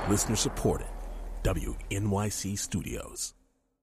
Listener supported. WNYC Studios.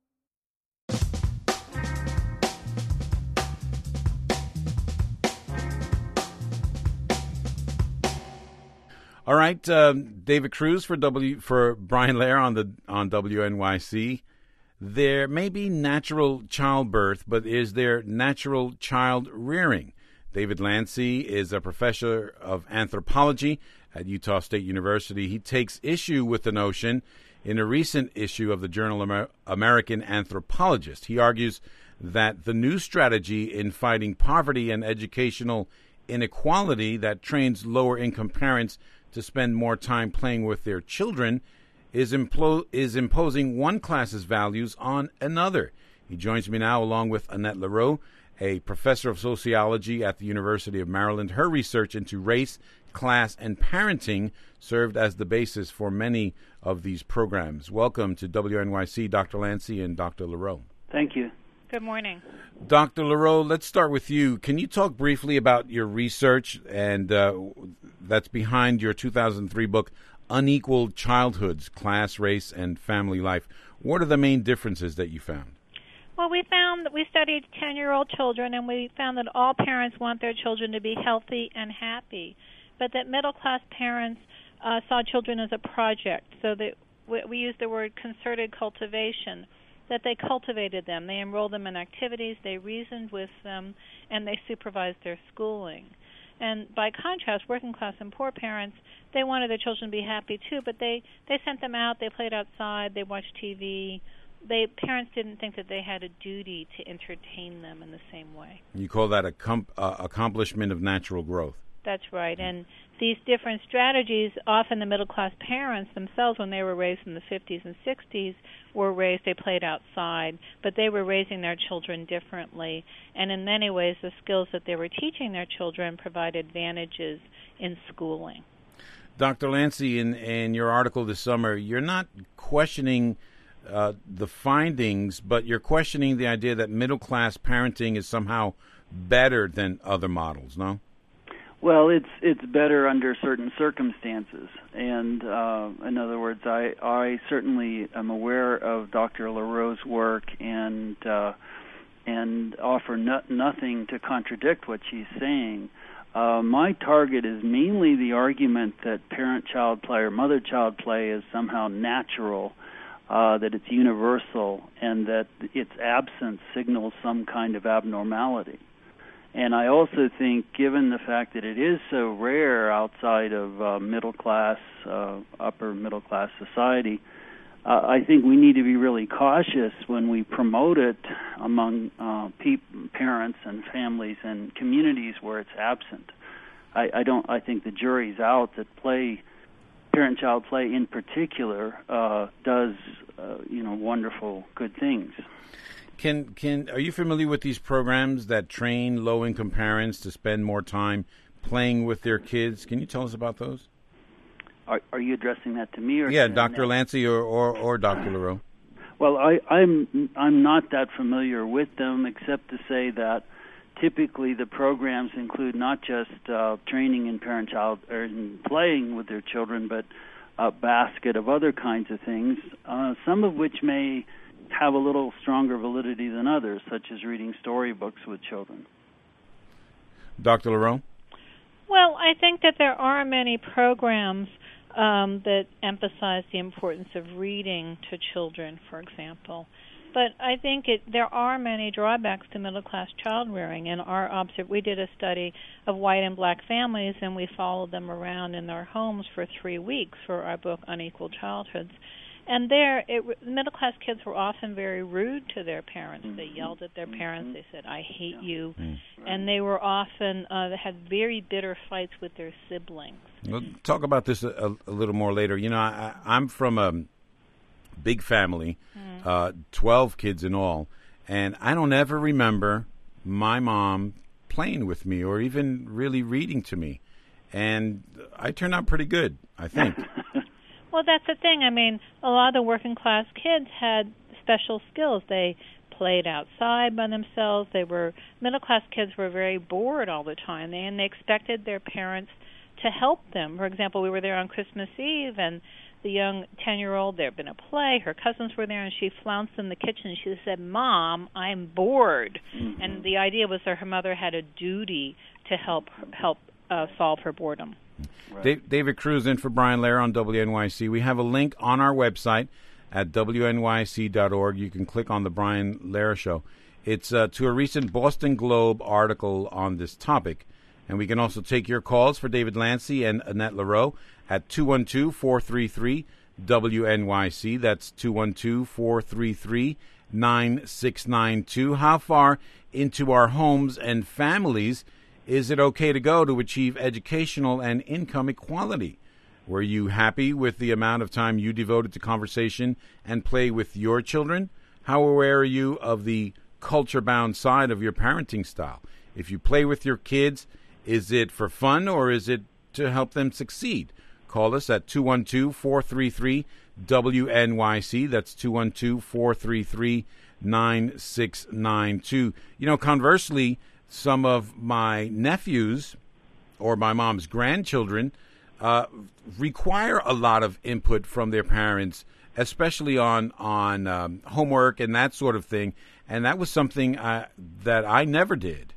All right, David Cruz for Brian Lehrer on WNYC. There may be natural childbirth, but is there natural child rearing? David Lancy is a professor of anthropology at Utah State University. He takes issue with the notion in a recent issue of the journal American Anthropologist. He argues that the new strategy in fighting poverty and educational inequality that trains lower-income parents to spend more time playing with their children is imposing one class's values on another. He joins me now along with Annette Lareau, a professor of sociology at the University of Maryland. Her research into race, class, and parenting served as the basis for many of these programs. Welcome to WNYC, Dr. Lancy and Dr. Lareau. Thank you. Good morning. Dr. Lareau, let's start with you. Can you talk briefly about your research and that's behind your 2003 book, Unequal Childhoods, Class, Race, and Family Life? What are the main differences that you found? Well, we studied 10-year-old children, and we found that all parents want their children to be healthy and happy, but that middle-class parents saw children as a project, so that we used the word concerted cultivation, that they cultivated them. They enrolled them in activities, they reasoned with them, and they supervised their schooling. And by contrast, working-class and poor parents, they wanted their children to be happy too, but they sent them out, they played outside, they watched TV. Parents didn't think that they had a duty to entertain them in the same way. You call that accomplishment of natural growth. That's right. And these different strategies, often the middle-class parents themselves, when they were raised in the 50s and 60s, they played outside, but they were raising their children differently. And in many ways, the skills that they were teaching their children provide advantages in schooling. Dr. Lancy, in your article this summer, you're not questioning the findings, but you're questioning the idea that middle-class parenting is somehow better than other models, no? Well, it's better under certain circumstances, and in other words, I certainly am aware of Dr. Lareau's work and offer nothing to contradict what she's saying. My target is mainly the argument that parent-child play or mother-child play is somehow natural, that it's universal, and that its absence signals some kind of abnormality. And I also think, given the fact that it is so rare outside of middle-class, upper middle-class society, I think we need to be really cautious when we promote it among parents and families and communities where it's absent. I think the jury's out that parent-child play in particular does wonderful good things. Are you familiar with these programs that train low-income parents to spend more time playing with their kids? Can you tell us about those? Are you addressing that to me or? Yeah, Dr. Lancy or Dr. Lareau. Well, I'm not that familiar with them, except to say that typically the programs include not just training in parent-child or in playing with their children, but a basket of other kinds of things, some of which may have a little stronger validity than others, such as reading storybooks with children. Dr. Lareau? Well, I think that there are many programs that emphasize the importance of reading to children, for example. But I think there are many drawbacks to middle-class child rearing. And we did a study of white and black families, and we followed them around in their homes for 3 weeks for our book, Unequal Childhoods. And middle-class kids were often very rude to their parents. They yelled at their parents. They said, "I hate you." And they were often they had very bitter fights with their siblings. We'll talk about this a little more later. You know, I'm from a big family, 12 kids in all, and I don't ever remember my mom playing with me or even really reading to me. And I turned out pretty good, I think. Well, that's the thing. I mean, a lot of the working-class kids had special skills. They played outside by themselves. Middle-class kids were very bored all the time, and they expected their parents to help them. For example, we were there on Christmas Eve, and the young 10-year-old, there had been a play, her cousins were there, and she flounced in the kitchen. She said, "Mom, I'm bored." Mm-hmm. And the idea was that her mother had a duty to help solve her boredom. Right. David Cruz in for Brian Lehrer on WNYC. We have a link on our website at wnyc.org. You can click on the Brian Lehrer Show. It's to a recent Boston Globe article on this topic. And we can also take your calls for David Lancy and Annette Lareau at 212-433-WNYC. That's 212-433-9692. How far into our homes and families is it okay to go to achieve educational and income equality? Were you happy with the amount of time you devoted to conversation and play with your children? How aware are you of the culture-bound side of your parenting style? If you play with your kids, is it for fun or is it to help them succeed? Call us at 212-433-WNYC. That's 212-433-9692. Conversely, some of my nephews or my mom's grandchildren require a lot of input from their parents, especially on homework and that sort of thing. And that was something that I never did.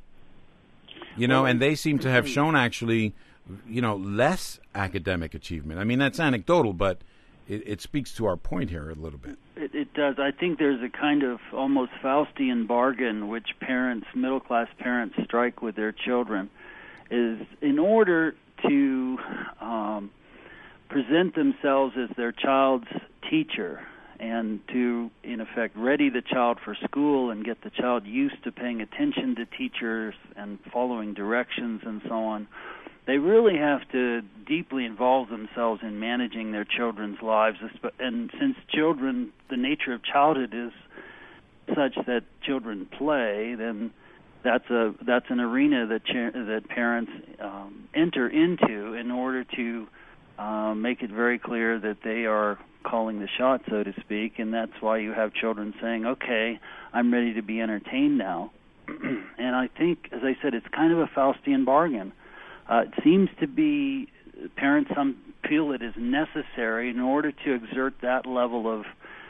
And they seem to have shown actually, less academic achievement. I mean, that's anecdotal, but it speaks to our point here a little bit. It does. I think there's a kind of almost Faustian bargain which middle-class parents strike with their children, is in order to present themselves as their child's teacher and to, in effect, ready the child for school and get the child used to paying attention to teachers and following directions and so on, they really have to deeply involve themselves in managing their children's lives. And since the nature of childhood is such that children play, then that's an arena that parents enter into in order to make it very clear that they are calling the shot, so to speak. And that's why you have children saying, "Okay, I'm ready to be entertained now." And I think, as I said, it's kind of a Faustian bargain. It seems to be some feel it is necessary in order to exert that level of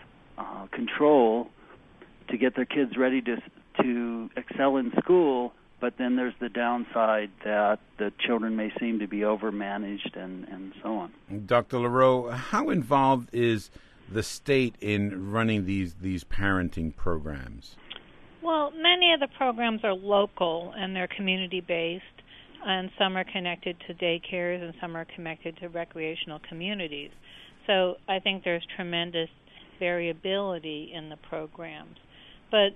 control to get their kids ready to excel in school, but then there's the downside that the children may seem to be overmanaged and so on. Dr. Lareau, how involved is the state in running these parenting programs? Well, many of the programs are local and they're community-based, and some are connected to daycares and some are connected to recreational communities. So I think there's tremendous variability in the programs. But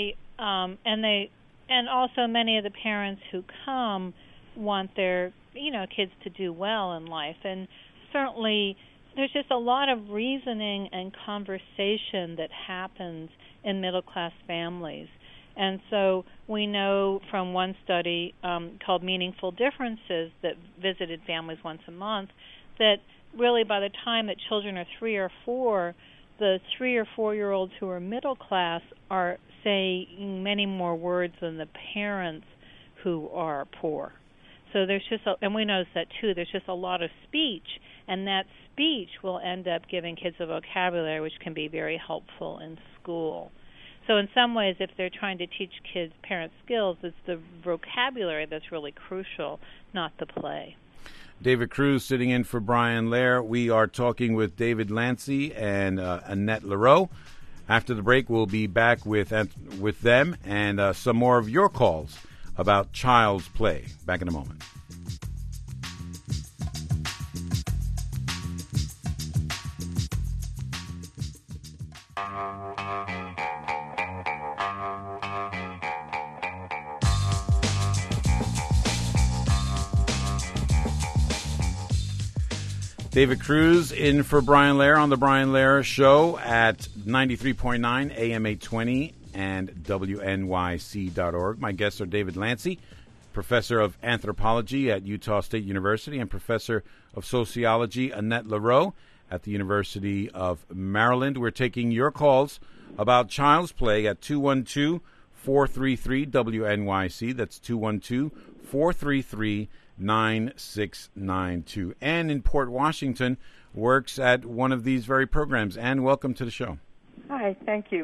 and also many of the parents who come want their kids to do well in life, and certainly there's just a lot of reasoning and conversation that happens in middle class families. And so we know from one study called Meaningful Differences that visited families once a month that really by the time that children are 3 or 4, the 3 or 4-year-olds who are middle class are saying many more words than the parents who are poor. So there's and we notice that too, there's just a lot of speech, and that speech will end up giving kids a vocabulary which can be very helpful in school. So in some ways, if they're trying to teach parents skills, it's the vocabulary that's really crucial, not the play. David Cruz sitting in for Brian Lehrer. We are talking with David Lancy and Annette Lareau. After the break, we'll be back with them and some more of your calls about child's play. Back in a moment. David Cruz in for Brian Lehrer on the Brian Lehrer Show at 93.9 AM 820 and WNYC.org. My guests are David Lancy, professor of anthropology at Utah State University, and professor of sociology Annette Lareau at the University of Maryland. We're taking your calls about child's play at 212-433-WNYC. That's 212-433-9692. And in Port Washington, works at one of these very programs. Ann, welcome to the show. Hi, thank you.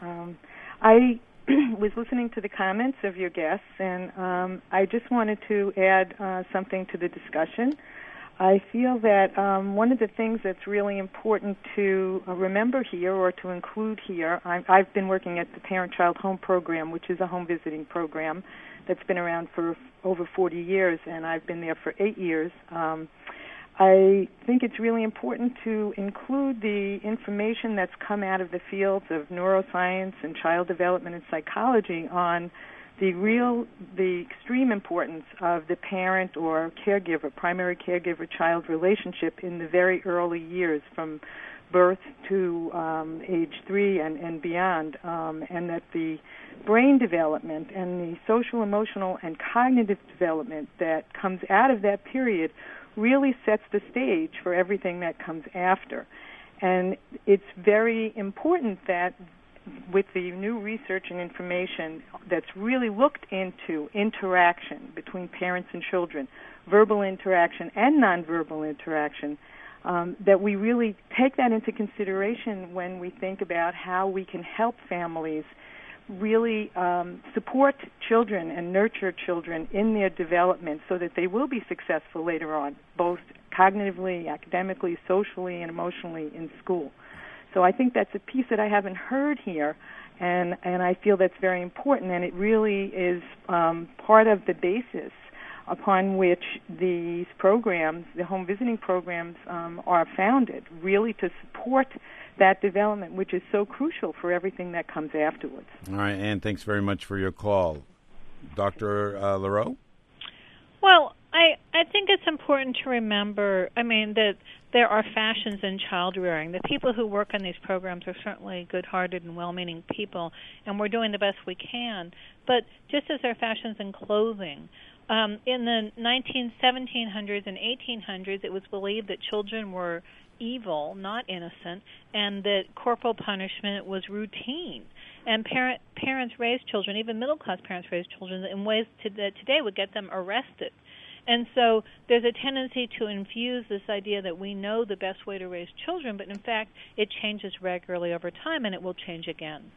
I was listening to the comments of your guests, and I just wanted to add something to the discussion. I feel that one of the things that's really important to remember here or to include here, I've been working at the Parent-Child Home Program, which is a home visiting program that's been around for over 40 years, and I've been there for 8 years. I think it's really important to include the information that's come out of the fields of neuroscience and child development and psychology on the extreme importance of the parent or caregiver, primary caregiver-child relationship in the very early years from birth to age 3 and beyond, and that the brain development and the social, emotional, and cognitive development that comes out of that period really sets the stage for everything that comes after. And it's very important that with the new research and information that's really looked into interaction between parents and children, verbal interaction and nonverbal interaction, that we really take that into consideration when we think about how we can help families really support children and nurture children in their development so that they will be successful later on, both cognitively, academically, socially, and emotionally in school. So I think that's a piece that I haven't heard here, and I feel that's very important, and it really is part of the basis upon which these programs, the home visiting programs, are founded, really to support that development, which is so crucial for everything that comes afterwards. All right, Ann, thanks very much for your call. Dr. LaRoe? Well, I think it's important to remember, that there are fashions in child rearing. The people who work on these programs are certainly good-hearted and well-meaning people, and we're doing the best we can. But just as there are fashions in clothing, in the 1700s and 1800s, it was believed that children were evil, not innocent, and that corporal punishment was routine. And parents raised children, even middle-class parents raised children, in ways that today would get them arrested. And so there's a tendency to infuse this idea that we know the best way to raise children, but in fact it changes regularly over time, and it will change again.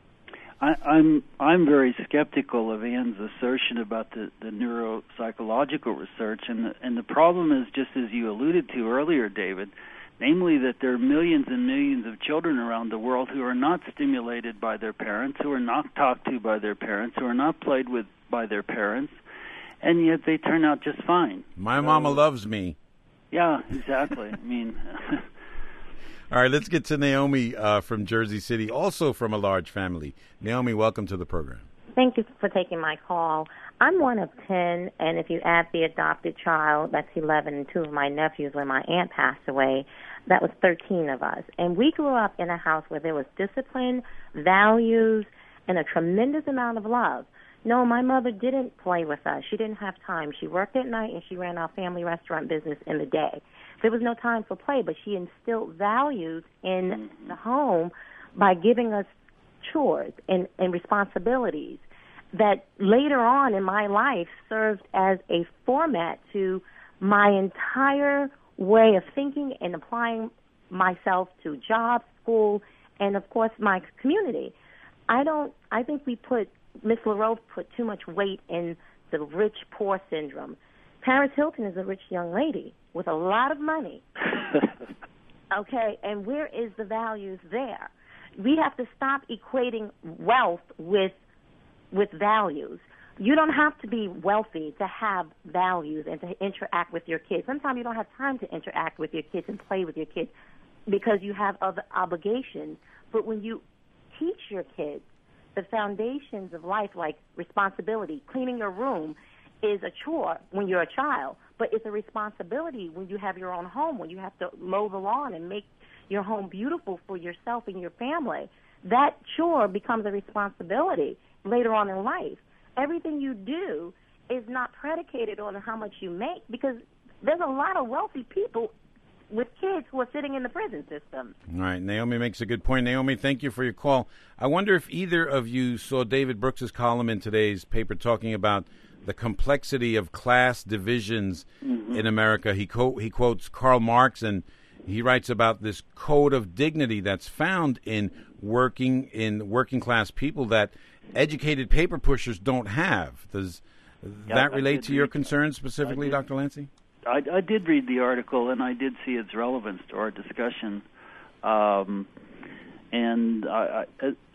I'm very skeptical of Ann's assertion about the neuropsychological research, and the problem is, just as you alluded to earlier, David, namely that there are millions and millions of children around the world who are not stimulated by their parents, who are not talked to by their parents, who are not played with by their parents, and yet they turn out just fine. My mama loves me. Yeah, exactly. All right, let's get to Naomi from Jersey City, also from a large family. Naomi, welcome to the program. Thank you for taking my call. I'm one of 10, and if you add the adopted child, that's 11, and 2 of my nephews when my aunt passed away, that was 13 of us. And we grew up in a house where there was discipline, values, and a tremendous amount of love. No, my mother didn't play with us. She didn't have time. She worked at night, and she ran our family restaurant business in the day. There was no time for play, but she instilled values in the home by giving us chores and responsibilities that later on in my life served as a format to my entire way of thinking and applying myself to jobs, school, and, of course, my community. I think Ms. LaRoe put too much weight in the rich-poor syndrome. Paris Hilton is a rich young lady with a lot of money. Okay, and where is the values there? We have to stop equating wealth with values. You don't have to be wealthy to have values and to interact with your kids. Sometimes you don't have time to interact with your kids and play with your kids because you have other obligations. But when you teach your kids the foundations of life, like responsibility, cleaning your room is a chore when you're a child, but it's a responsibility when you have your own home, when you have to mow the lawn and make your home beautiful for yourself and your family. That chore becomes a responsibility later on in life. Everything you do is not predicated on how much you make, because there's a lot of wealthy people with kids who are sitting in the prison system. All right, Naomi makes a good point. Naomi, thank you for your call. I wonder if either of you saw David Brooks's column in today's paper talking about the complexity of class divisions in America. He quotes Karl Marx, and he writes about this code of dignity that's found in working class people that educated paper pushers don't have. Does that relate to your concerns specifically, Dr. Lancy? I did read the article, and I did see its relevance to our discussion. And I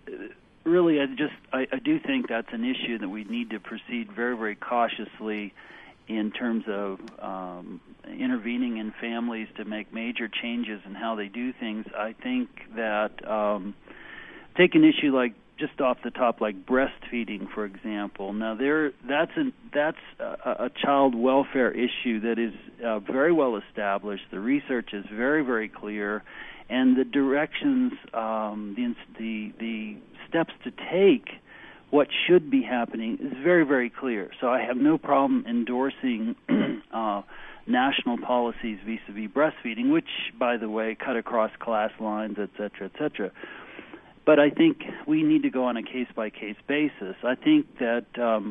do think that's an issue that we need to proceed very, very cautiously in terms of intervening in families to make major changes in how they do things. I think that take an issue like just off the top, like breastfeeding, for example. Now, that's a child welfare issue that is very well established. The research is very, very clear, and the directions, the steps to take, what should be happening, is very, very clear. So I have no problem endorsing national policies vis-a-vis breastfeeding, which, by the way, cut across class lines, et cetera, et cetera. But I think we need to go on a case-by-case basis. I think that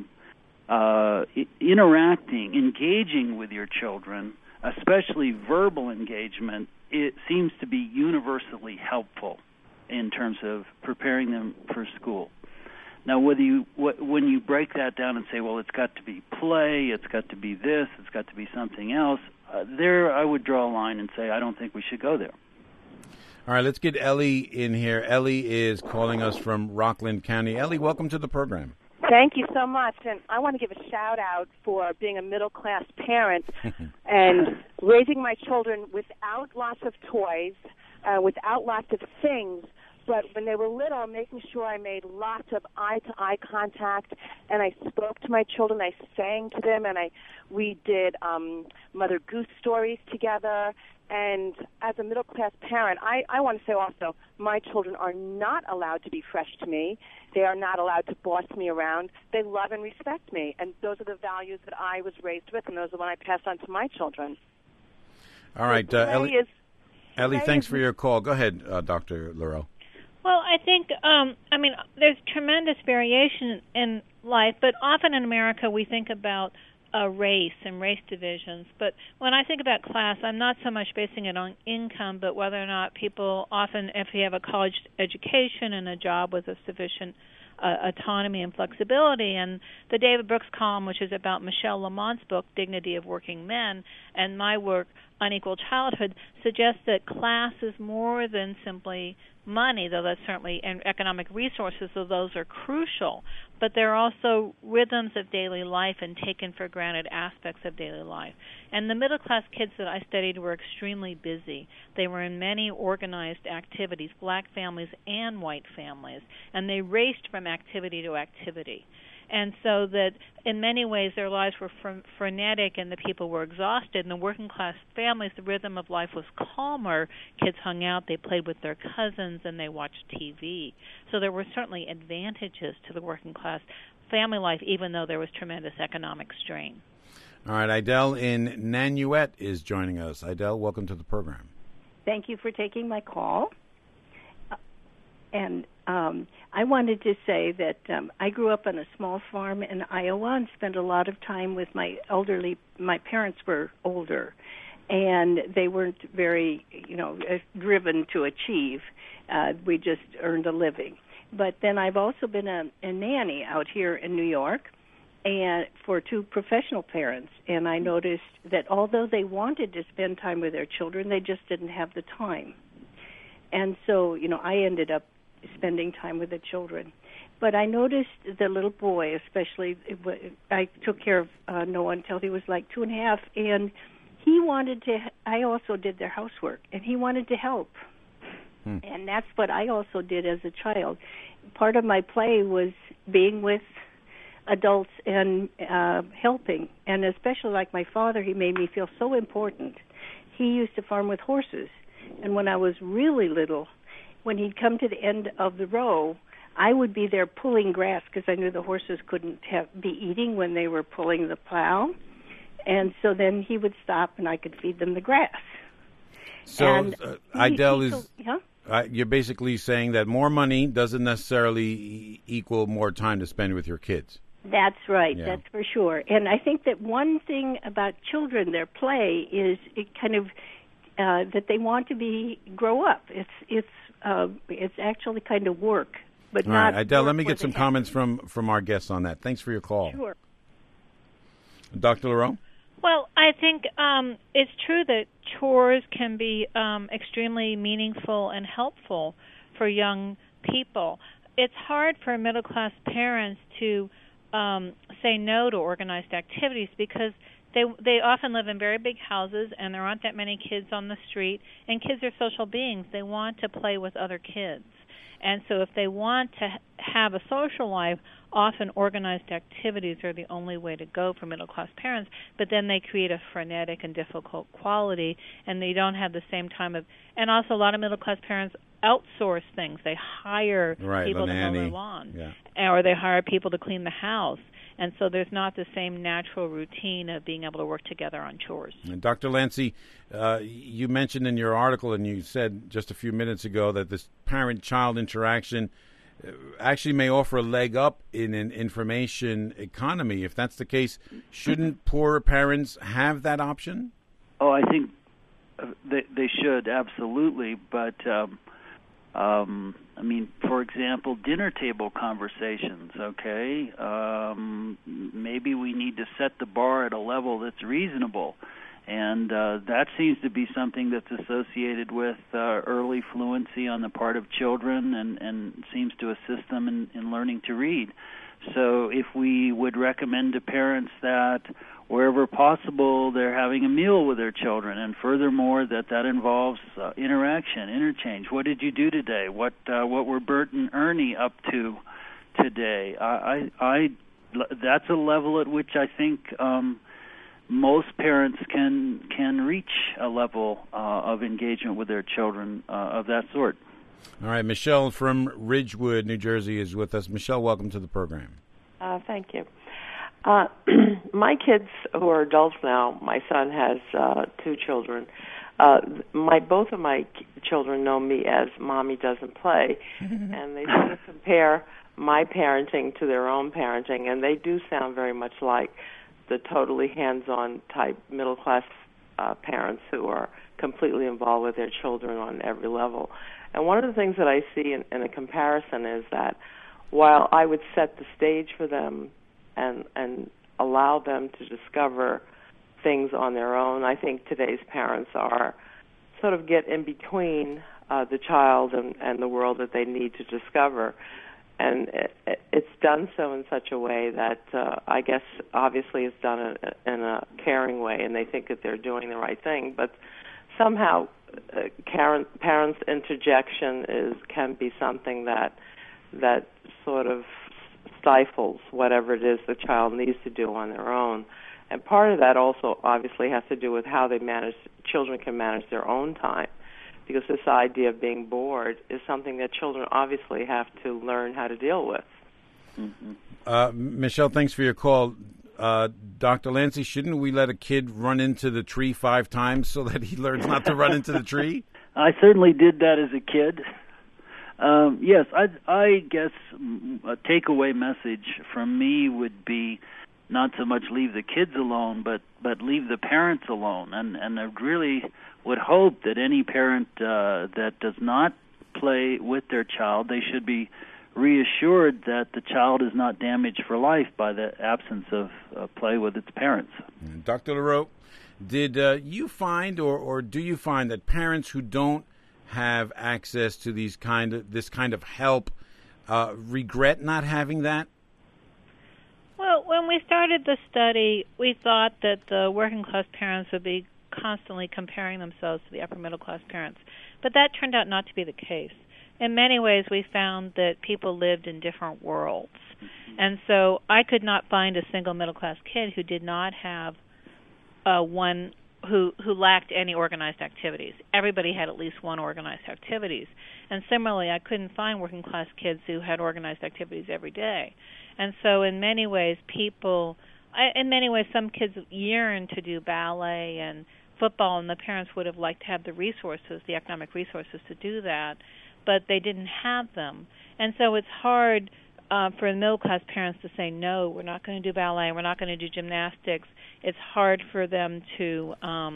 engaging with your children, especially verbal engagement, it seems to be universally helpful in terms of preparing them for school. Now, when you break that down and say, well, it's got to be play, it's got to be this, it's got to be something else, there I would draw a line and say I don't think we should go there. All right, let's get Ellie in here. Ellie is calling us from Rockland County. Ellie, welcome to the program. Thank you so much. And I want to give a shout-out for being a middle-class parent and raising my children without lots of toys, without lots of things, but when they were little, making sure I made lots of eye-to-eye contact, and I spoke to my children, I sang to them, and we did Mother Goose stories together. And as a middle-class parent, I want to say also, my children are not allowed to be fresh to me. They are not allowed to boss me around. They love and respect me, and those are the values that I was raised with, and those are what I pass on to my children. All right, Ellie, thanks for your call. Go ahead, Dr. Lareau. Well, I think, there's tremendous variation in life, but often in America we think about race and race divisions. But when I think about class, I'm not so much basing it on income, but whether or not people often, if you have a college education and a job with a sufficient autonomy and flexibility. And the David Brooks column, which is about Michelle Lamont's book, Dignity of Working Men, and my work, Unequal Childhood, suggests that class is more than simply money, though that's certainly, and economic resources, though those are crucial. But there are also rhythms of daily life and taken for granted aspects of daily life. And the middle-class kids that I studied were extremely busy. They were in many organized activities, black families and white families, and they raced from activity to activity. And so that in many ways their lives were frenetic and the people were exhausted. In the working class families, the rhythm of life was calmer. Kids hung out, they played with their cousins, and they watched TV. So there were certainly advantages to the working class family life, even though there was tremendous economic strain. All right, Idel in Nanuet is joining us. Idel, welcome to the program. Thank you for taking my call. And I wanted to say that I grew up on a small farm in Iowa and spent a lot of time with my parents were older, and they weren't very, driven to achieve. We just earned a living. But then I've also been a nanny out here in New York and for two professional parents, and I noticed that although they wanted to spend time with their children, they just didn't have the time. And so, I ended up spending time with the children. But I noticed the little boy, especially, I took care of Noah until he was like 2.5, and he wanted to, I also did their housework, and he wanted to help. And that's what I also did as a child. Part of my play was being with adults and helping, and especially like my father, he made me feel so important. He used to farm with horses, and when I was really little, when he'd come to the end of the row, I would be there pulling grass because I knew the horses couldn't be eating when they were pulling the plow. And so then he would stop and I could feed them the grass. So, Idel, you're basically saying that more money doesn't necessarily equal more time to spend with your kids. That's right. Yeah. That's for sure. And I think that one thing about children, their play, is it kind of that they want to grow up. It's actually kind of work, but All not. right, Idelle, let me work get some comments from our guests on that. Thanks for your call. Sure. Dr. LaRoe? Well, I think it's true that chores can be extremely meaningful and helpful for young people. It's hard for middle-class parents to say no to organized activities because they often live in very big houses and there aren't that many kids on the street, and kids are social beings. They want to play with other kids. And so if they want to have a social life, often organized activities are the only way to go for middle-class parents, but then they create a frenetic and difficult quality, and they don't have the same time of... And also a lot of middle-class parents outsource things. They hire people to mow their lawn, or they hire people to clean the house. And so there's not the same natural routine of being able to work together on chores. And Dr. Lancy, you mentioned in your article, and you said just a few minutes ago, that this parent-child interaction actually may offer a leg up in an information economy. If that's the case, shouldn't poorer parents have that option? Oh, I think they should, absolutely. But, I mean, for example, dinner table conversations, okay? Maybe we need to set the bar at a level that's reasonable. And that seems to be something that's associated with early fluency on the part of children and seems to assist them in learning to read. So if we would recommend to parents that wherever possible they're having a meal with their children, and furthermore that involves interaction, interchange. What did you do today? What were Bert and Ernie up to today? I that's a level at which I think most parents can reach a level of engagement with their children of that sort. All right, Michelle from Ridgewood, New Jersey is with us. Michelle, welcome to the program. Thank you. My kids, who are adults now, my son has 2 children. Both of my children know me as Mommy Doesn't Play, and they sort of compare my parenting to their own parenting, and they do sound very much like the totally hands-on type middle-class parents who are completely involved with their children on every level. And one of the things that I see in a comparison is that while I would set the stage for them and allow them to discover things on their own, I think today's parents are sort of get in between the child and the world that they need to discover. And it's done so in such a way that I guess obviously it's done in a caring way, and they think that they're doing the right thing. But somehow parents' interjection can be something that sort of stifles whatever it is the child needs to do on their own. And part of that also obviously has to do with how children can manage their own time, because this idea of being bored is something that children obviously have to learn how to deal with. Mm-hmm. Michelle, thanks for your call. Dr. Lancy, shouldn't we let a kid run into the tree 5 times so that he learns not to run into the tree? I certainly did that as a kid. Yes, I guess a takeaway message from me would be not so much leave the kids alone, but leave the parents alone. And I really would hope that any parent that does not play with their child, they should be reassured that the child is not damaged for life by the absence of play with its parents. Dr. LaRoe, did you find or do you find that parents who don't have access to this kind of help regret not having that? Well, when we started the study, we thought that the working class parents would be constantly comparing themselves to the upper middle class parents, but that turned out not to be the case. In many ways, we found that people lived in different worlds, and so I could not find a single middle class kid who did not have one who lacked any organized activities. Everybody had at least one organized activities. And similarly, I couldn't find working class kids who had organized activities every day. And so in many ways, some kids yearn to do ballet and football, and the parents would have liked to have the resources, the economic resources to do that, but they didn't have them. And so it's hard for middle-class parents to say, no, we're not going to do ballet, we're not going to do gymnastics. It's hard for them to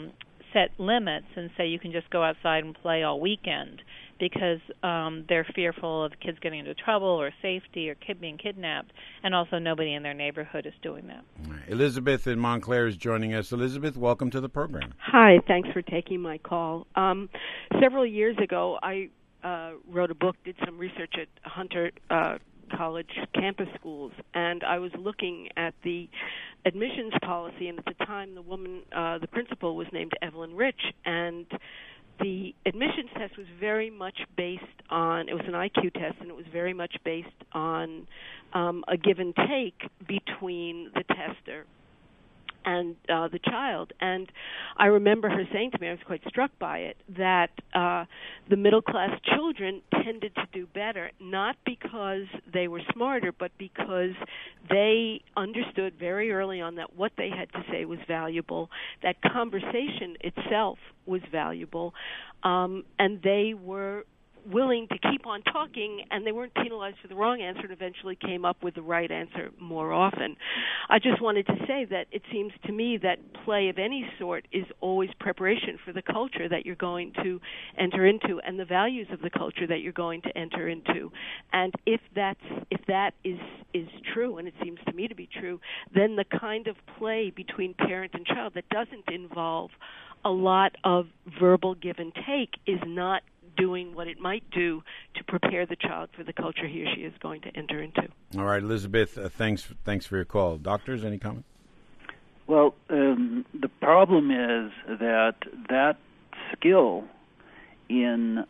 set limits and say you can just go outside and play all weekend because they're fearful of kids getting into trouble or safety or being kidnapped, and also nobody in their neighborhood is doing that. Elizabeth in Montclair is joining us. Elizabeth, welcome to the program. Hi, thanks for taking my call. Several years ago, I wrote a book, did some research at Hunter College campus schools, and I was looking at the admissions policy, and at the time the principal was named Evelyn Rich, and the admissions test was very much based on, it was an IQ test, and it was very much based on a give and take between the tester and the child. And I remember her saying to me, I was quite struck by it, that the middle-class children tended to do better, not because they were smarter, but because they understood very early on that what they had to say was valuable, that conversation itself was valuable, and they were willing to keep on talking, and they weren't penalized for the wrong answer and eventually came up with the right answer more often. I just wanted to say that it seems to me that play of any sort is always preparation for the culture that you're going to enter into and the values of the culture that you're going to enter into. And if that is true, and it seems to me to be true, then the kind of play between parent and child that doesn't involve a lot of verbal give and take is not doing what it might do to prepare the child for the culture he or she is going to enter into. All right, Elizabeth, thanks for your call. Doctors, any comment? Well, the problem is that skill in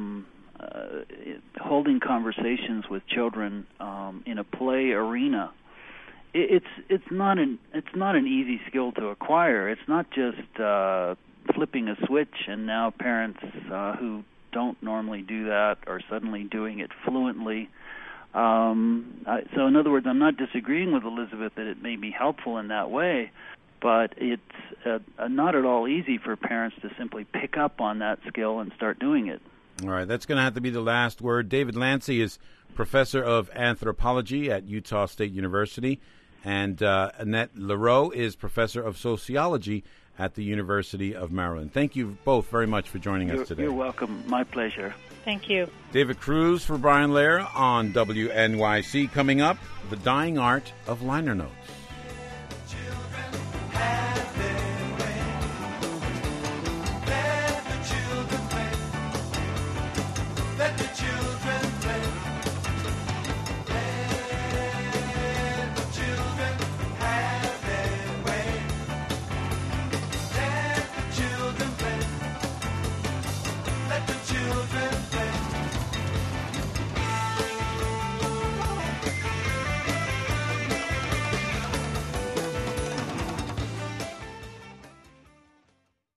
holding conversations with children in a play arena, it's not an easy skill to acquire. It's not just flipping a switch and now parents who don't normally do that are suddenly doing it fluently. So in other words, I'm not disagreeing with Elizabeth that it may be helpful in that way, but it's not at all easy for parents to simply pick up on that skill and start doing it. All right, that's going to have to be the last word. David Lancy is professor of anthropology at Utah State University, and Annette Lareau is professor of sociology at the University of Maryland. Thank you both very much for joining us today. You're welcome. My pleasure. Thank you. David Cruz for Brian Lehrer on WNYC. Coming up, The Dying Art of Liner Notes.